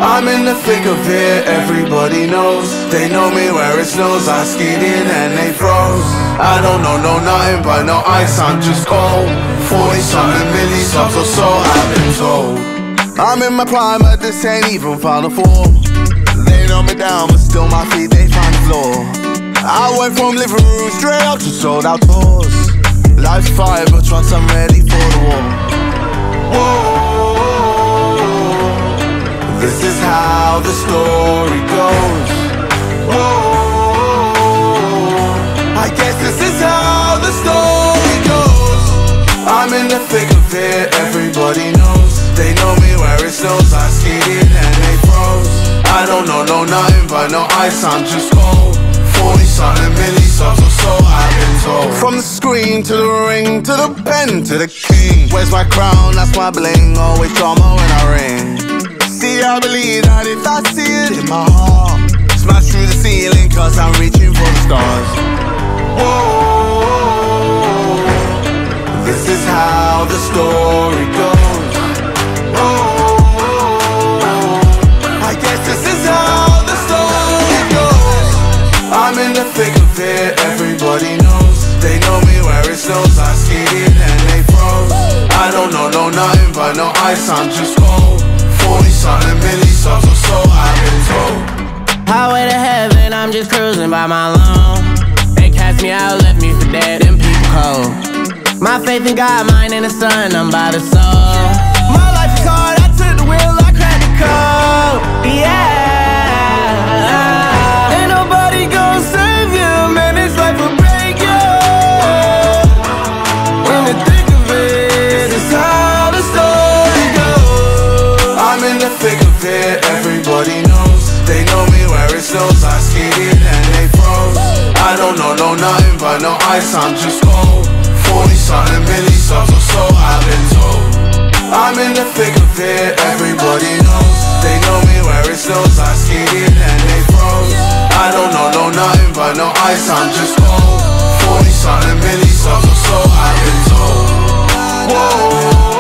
I'm in the thick of it, everybody knows. They know me where it snows, I skied in and they froze. I don't know nothing but no ice, I'm just cold. 40-something milli subs or so, I've been told. I'm in my prime, but this ain't even final form. They know me down, but still my feet, they find the floor. I went from living room straight up to sold out tours. Life's fire, but once I'm ready for the war. Whoa, this is how the story goes. Whoa, I guess this is how the story goes. I'm in the thick of it, everybody knows. They know me where it snows, I skied in and they froze. I don't know nothing but no ice, I'm just cold. 40-something milli subs or so, I've been told. From the screen to the ring, to the pen, to the king. Where's my crown, that's my bling. Always drama when I ring. See, I believe that if I see it in my heart, smash through the ceiling, cause I'm reaching for the stars. Whoa, this is how the story goes. I guess this is how the story goes. I'm in the thick of it, everybody knows. They know me where it snows, I skied in and they froze. I don't know nothing but no ice, I'm just cold. 40-something milli subs or so, I've been told. Highway to heaven, I'm just cruising by my loan. They cast me out, left me for dead, them people cold. My faith in God, mine in the sun, I'm by the soul. My life is hard, I took the wheel, I cracked the code. Yeah, ain't nobody gon' save you, man, this life will break you. In the thick of it, it's how the story goes. I'm in the thick of it, everybody knows. They know me where it snows, I skied in and they froze. I don't know nothing but no ice, I'm just cold. 40-something milli subs or so, I've been told. I'm in the thick of it, everybody knows. They know me where it snows, I skied in and they froze. I don't know nothing but no ice, I'm just cold. 40-something milli subs or so, I've been told. Whoa.